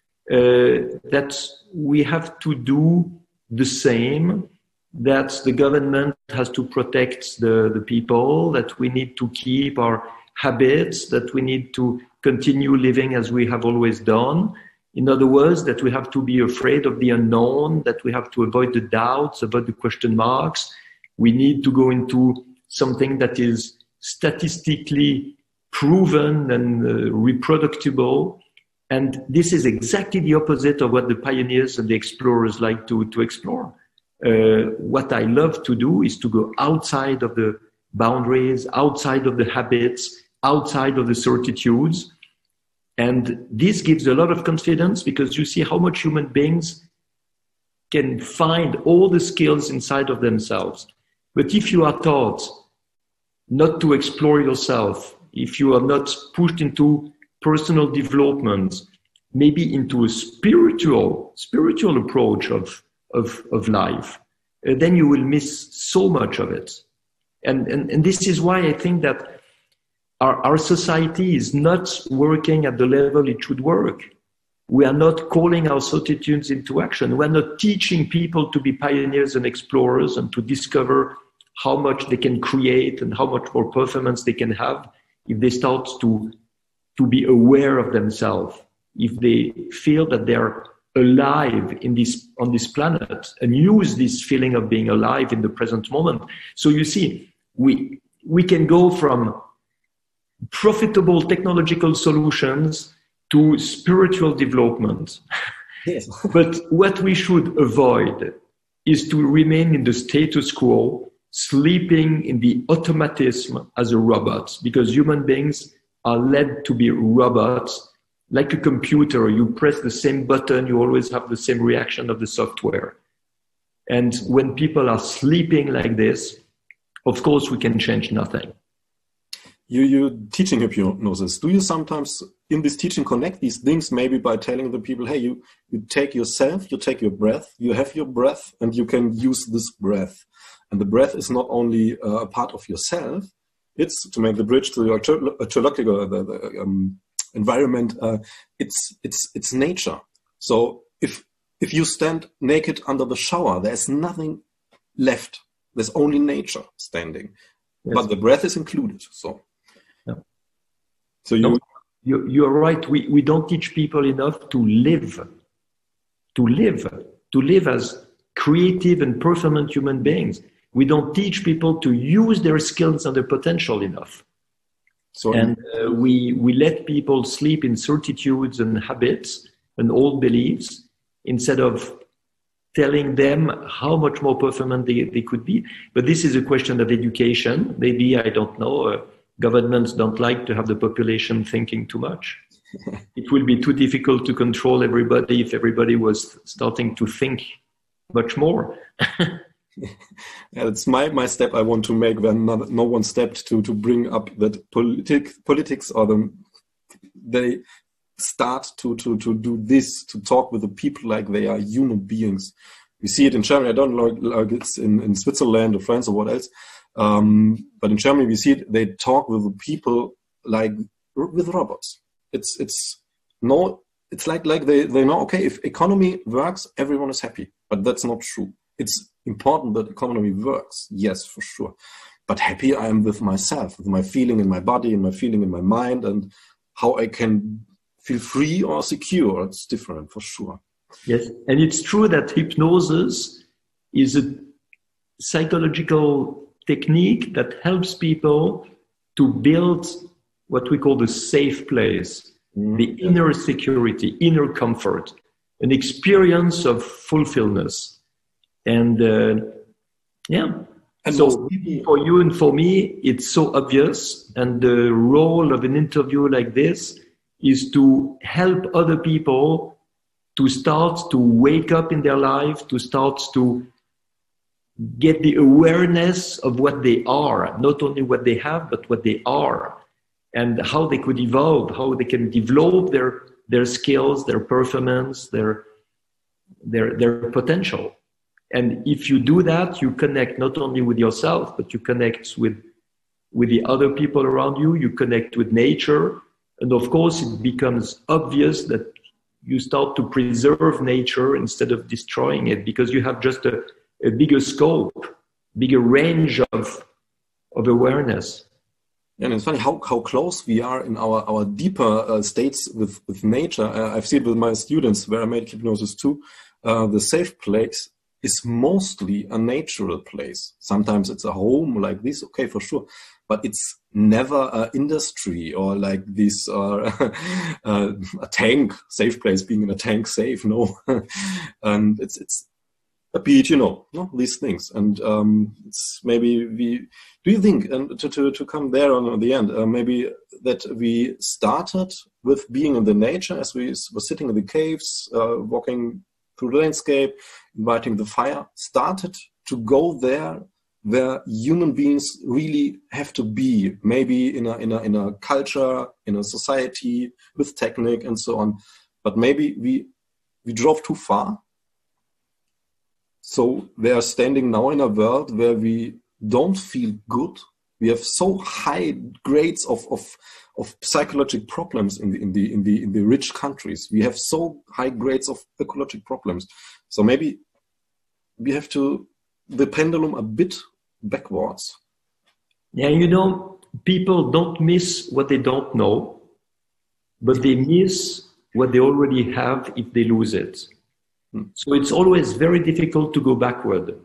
uh, that we have to do the same, that the government has to protect the, the people, that we need to keep our habits, that we need to continue living as we have always done. In other words, that we have to be afraid of the unknown, that we have to avoid the doubts, avoid the question marks. We need to go into something that is statistically proven and uh, reproducible. And this is exactly the opposite of what the pioneers and the explorers like to, to explore. Uh, what I love to do is to go outside of the boundaries, outside of the habits, outside of the certitudes. And this gives a lot of confidence, because you see how much human beings can find all the skills inside of themselves. But if you are taught not to explore yourself, if you are not pushed into personal development, maybe into a spiritual, spiritual approach of, of, of life, uh, then you will miss so much of it. And, and, and this is why I think that our, our society is not working at the level it should work. We are not calling our certitudes into action. We are not teaching people to be pioneers and explorers and to discover how much they can create and how much more performance they can have if they start to, to be aware of themselves, if they feel that they're alive in this, on this planet, and use this feeling of being alive in the present moment. So you see, we, we can go from profitable technological solutions to spiritual development. Yes. But what we should avoid is to remain in the status quo, sleeping in the automatism as a robot, because human beings are led to be robots. Like a computer, you press the same button, you always have the same reaction of the software. And when people are sleeping like this, of course, we can change nothing. You, you teaching hypnosis. Do you sometimes in this teaching connect these things, maybe by telling the people, hey, you, you take yourself, you take your breath, you have your breath, and you can use this breath. And the breath is not only uh, a part of yourself, it's to make the bridge to your ecological the, the, um, environment. Uh, it's it's it's nature. So if if you stand naked under the shower, there's nothing left. There's only nature standing, yes. But the breath is included. So, yeah. so you no, you you're right. We we don't teach people enough to live, to live, to live as creative and performant human beings. We don't teach people to use their skills and their potential enough. So, and uh, we, we let people sleep in certitudes and habits and old beliefs instead of telling them how much more performant they, they could be. But this is a question of education. Maybe, I don't know, uh, governments don't like to have the population thinking too much. It will be too difficult to control everybody if everybody was starting to think much more. Yeah, it's my, my step I want to make when no, no one stepped to, to bring up that politic, politics or the, they start to, to, to do this, to talk with the people like they are human beings. We see it in Germany. I don't know like it's in, in Switzerland or France or what else. Um, but in Germany, we see it. They talk with the people like with robots. It's, it's no, it's like, like they, they know, okay, if economy works, everyone is happy, but that's not true. It's important that economy works. Yes, for sure. But happy I am with myself, with my feeling in my body and my feeling in my mind and how I can feel free or secure. It's different for sure. Yes. And it's true that hypnosis is a psychological technique that helps people to build what we call the safe place, mm-hmm. the inner security, inner comfort, an experience of fulfillment. And uh, yeah, and so for you and for me, it's so obvious. And the role of an interview like this is to help other people to start to wake up in their life, to start to get the awareness of what they are, not only what they have, but what they are, and how they could evolve, how they can develop their, their skills, their performance, their, their, their potential. And if you do that, you connect not only with yourself, but you connect with, with the other people around you, you connect with nature. And of course, it becomes obvious that you start to preserve nature instead of destroying it, because you have just a, a bigger scope, bigger range of, of awareness. Yeah, and it's funny how, how close we are in our, our deeper uh, states with, with nature. Uh, I've seen it with my students where I made hypnosis too. Uh, the safe place is mostly a natural place. Sometimes it's a home like this, okay, for sure. But it's never an industry or like this, uh, uh, a tank, safe place being in a tank safe, no. And it's it's a beach, you know, no, these things. And um, it's maybe we, do you think, and to, to, to come there on, on the end, uh, maybe that we started with being in the nature as we were sitting in the caves, uh, walking through the landscape, inviting the fire, started to go there where human beings really have to be, maybe in a, in a, in a culture, in a society, with technique and so on. But maybe we, we drove too far. So we are standing now in a world where we don't feel good. We have so high grades of, of, of psychological problems in the, in the, in the, in the rich countries. We have so high grades of ecological problems. So maybe we have to, the pendulum a bit backwards. Yeah, you know, people don't miss what they don't know, but they miss what they already have if they lose it. Hmm. So it's always very difficult to go backward.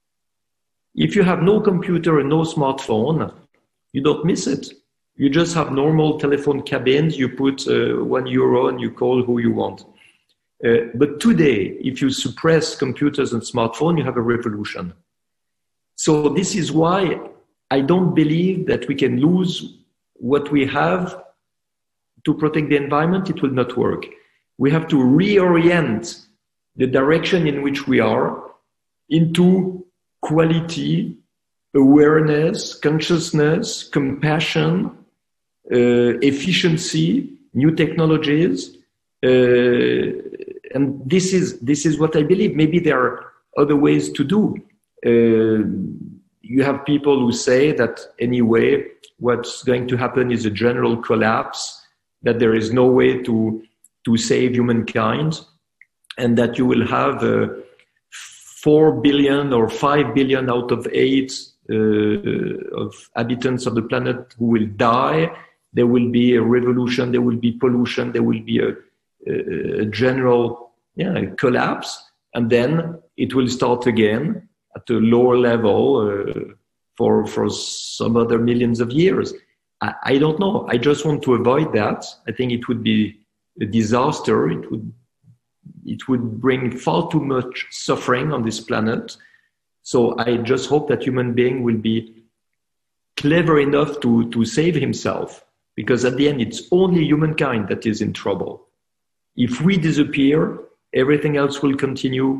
If you have no computer and no smartphone, you don't miss it. You just have normal telephone cabins, you put uh, one euro and you call who you want. Uh, but today, if you suppress computers and smartphones, you have a revolution. So this is why I don't believe that we can lose what we have to protect the environment. It will not work. We have to reorient the direction in which we are into quality, awareness, consciousness, compassion, uh, efficiency, new technologies. Uh, and this is, this is what I believe. Maybe there are other ways to do. Uh, you have people who say that anyway, what's going to happen is a general collapse, that there is no way to, to save humankind, and that you will have uh, four billion or five billion out of eight uh, of inhabitants of the planet who will die. There will be a revolution, there will be pollution, there will be a, a, a general yeah, collapse, and then it will start again at a lower level uh, for, for some other millions of years. I, I don't know. I just want to avoid that. I think it would be a disaster. It would, it would bring far too much suffering on this planet. So I just hope that human being will be clever enough to, to save himself, because at the end, it's only humankind that is in trouble. If we disappear, everything else will continue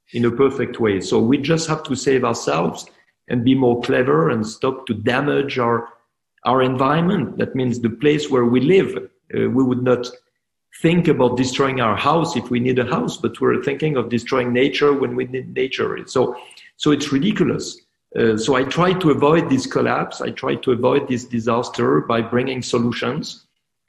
in a perfect way. So we just have to save ourselves and be more clever and stop to damage our our environment. That means the place where we live. Uh, we would not think about destroying our house if we need a house, but we're thinking of destroying nature when we need nature. So, so it's ridiculous. Uh, so I try to avoid this collapse. I try to avoid this disaster by bringing solutions.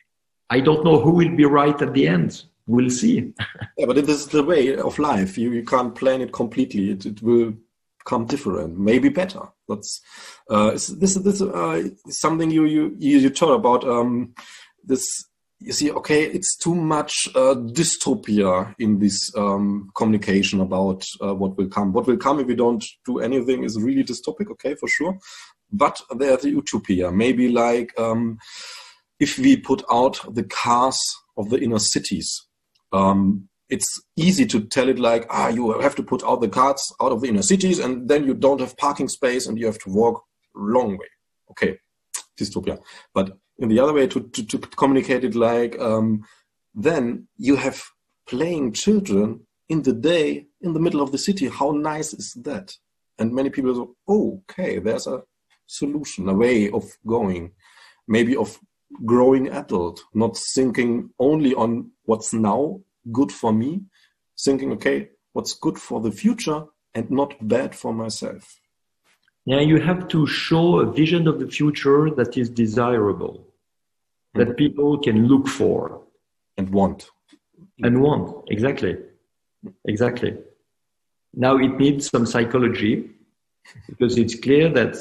I don't know who will be right at the end. We'll see. Yeah, but this is the way of life. You, you can't plan it completely. It, it will come different, maybe better. That's uh, this this uh, is something you you you talk about. Um, this you see, okay, it's too much uh, dystopia in this um, communication about uh, what will come. What will come if we don't do anything is really dystopic. Okay, for sure. But there's the utopia. Maybe like um, if we put out the cars of the inner cities. Um, it's easy to tell it like, ah, you have to put out the cars out of the inner cities and then you don't have parking space and you have to walk a long way. Okay, dystopia. But in the other way, to, to, to communicate it like, um, then you have playing children in the day in the middle of the city. How nice is that? And many people say, oh, okay, there's a solution, a way of going, maybe of growing adult, not thinking only on what's now good for me, thinking, okay, what's good for the future and not bad for myself. Yeah, you have to show a vision of the future that is desirable, mm-hmm. that people can look for. And want. And want, exactly. Exactly. Now it needs some psychology, because it's clear that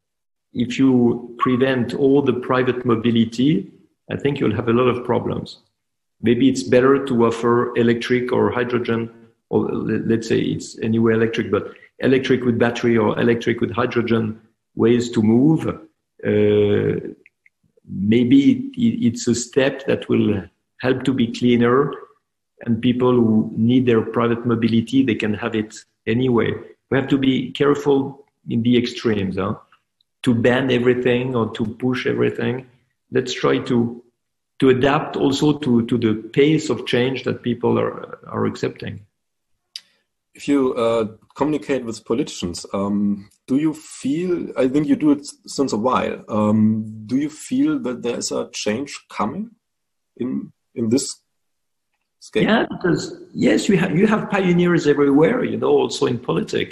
if you prevent all the private mobility, I think you'll have a lot of problems. Maybe it's better to offer electric or hydrogen, or let's say it's anyway electric, but electric with battery or electric with hydrogen ways to move. Uh, maybe it's a step that will help to be cleaner, and people who need their private mobility, they can have it anyway. We have to be careful in the extremes, huh? To ban everything or to push everything. Let's try to to adapt also to, to the pace of change that people are are accepting. If you uh, communicate with politicians, um, do you feel, I think you do it since a while, um, do you feel that there is a change coming in in this scale? Yeah, because yes, you have, you have pioneers everywhere, you know, also in politics.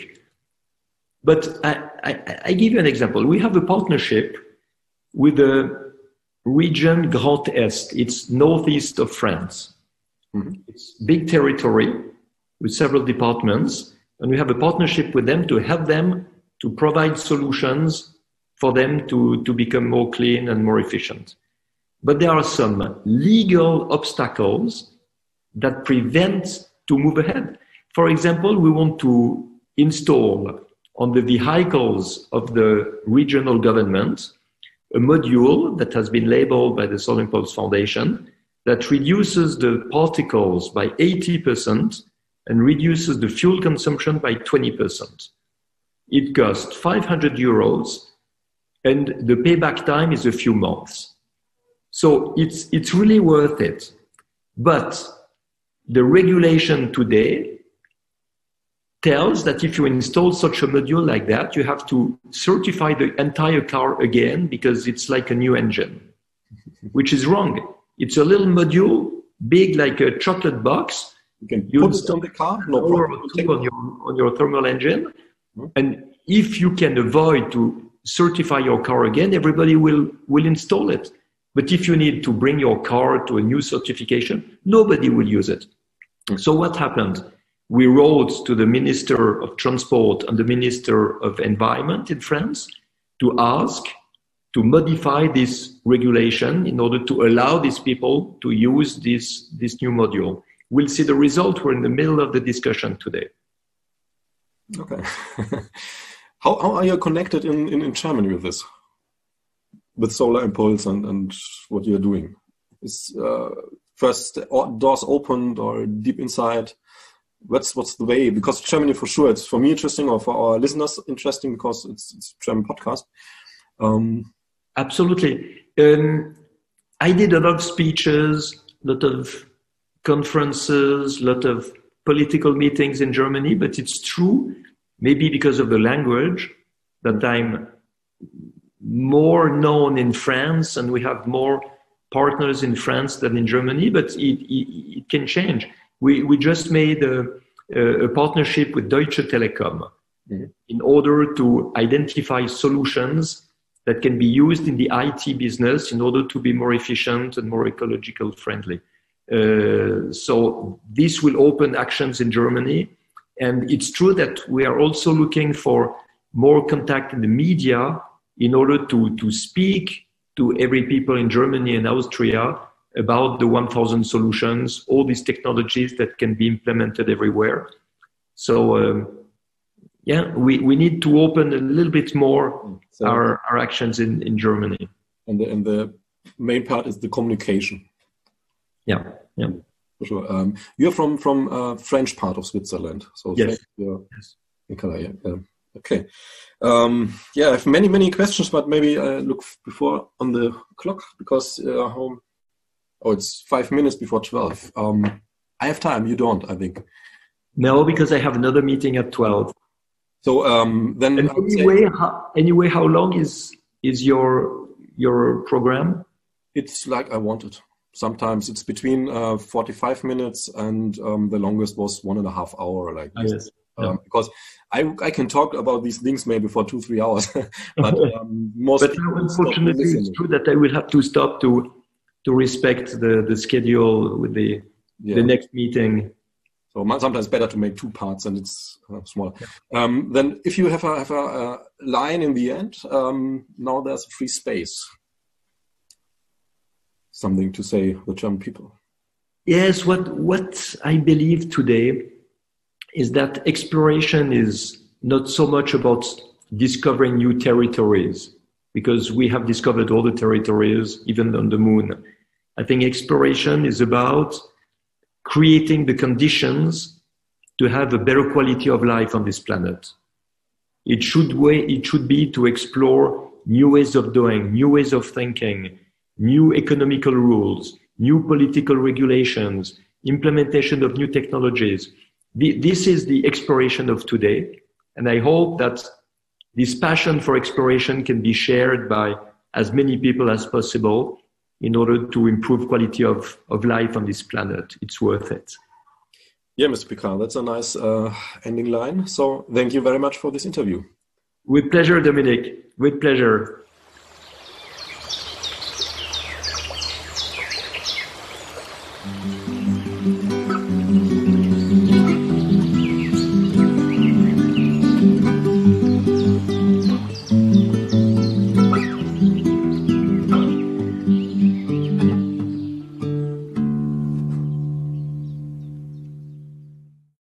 But I, I, I give you an example. We have a partnership with the region Grand Est. It's northeast of France. Mm-hmm. It's big territory with several departments. And we have a partnership with them to help them to provide solutions for them to, to become more clean and more efficient. But there are some legal obstacles that prevent to move ahead. For example, we want to install on the vehicles of the regional government a module that has been labeled by the Solar Impulse Foundation that reduces the particles by eighty percent and reduces the fuel consumption by twenty percent. It costs five hundred euros and the payback time is a few months. So it's, it's really worth it. But the regulation today tells that if you install such a module like that, you have to certify the entire car again because it's like a new engine, which is wrong. It's a little module, big like a chocolate box. You can you put it on the car, no problem. On your, on your thermal engine. Mm-hmm. And if you can avoid to certify your car again, everybody will, will install it. But if you need to bring your car to a new certification, nobody will use it. Mm-hmm. So what happened? We wrote to the Minister of Transport and the Minister of Environment in France to ask to modify this regulation in order to allow these people to use this, this new module. We'll see the result. We're in the middle of the discussion today. Okay. how, how are you connected in, in, in Germany with this? With Solar Impulse and, and what you're doing? Is uh, first doors opened or deep inside? What's what's the way? Because Germany, for sure, it's for me interesting, or for our listeners interesting, because it's it's a German podcast. Um, Absolutely. Um, I did a lot of speeches, a lot of conferences, a lot of political meetings in Germany, but it's true, maybe because of the language, that I'm more known in France and we have more partners in France than in Germany, but it, it, it can change. We, we just made a, a partnership with Deutsche Telekom mm-hmm. in order to identify solutions that can be used in the I T business in order to be more efficient and more ecological friendly. Uh, so this will open actions in Germany. And it's true that we are also looking for more contact in the media in order to, to speak to every people in Germany and Austria about the one thousand solutions, all these technologies that can be implemented everywhere. So, um, yeah, we, we need to open a little bit more so, our, our actions in, in Germany. And the, and the main part is the communication. Yeah, yeah. For sure. Um, you're from, from uh, French part of Switzerland. So yes. yes. In Calais, yeah. Okay. Um, yeah, I have many, many questions, but maybe I look before on the clock because uh, home. Oh, it's five minutes before twelve. Um, I have time. You don't, I think. No, because I have another meeting at twelve. So um, then. And anyway, say, how, anyway, how long is is your your program? It's like I wanted. Sometimes it's between uh, forty-five minutes and um, the longest was one and a half hour. Like oh, yes. Um, yeah. Because I I can talk about these things maybe for two three hours, but um, most. But unfortunately, it's true that I will have to stop to to respect the, the schedule with the yeah. the next meeting. So sometimes better to make two parts, and it's uh, small. Yeah. Um, then if you have a have a, a line in the end, um, now there's free space. Something to say the German people. Yes, what what I believe today is that exploration is not so much about discovering new territories, because we have discovered all the territories, even on the moon. I think exploration is about creating the conditions to have a better quality of life on this planet. It should, way, it should be to explore new ways of doing, new ways of thinking, new economical rules, new political regulations, implementation of new technologies. The, this is the exploration of today. And I hope that this passion for exploration can be shared by as many people as possible in order to improve quality of, of life on this planet. It's worth it. Yeah, Mister Picard, that's a nice uh, ending line. So thank you very much for this interview. With pleasure, Dominic. With pleasure. Mm-hmm.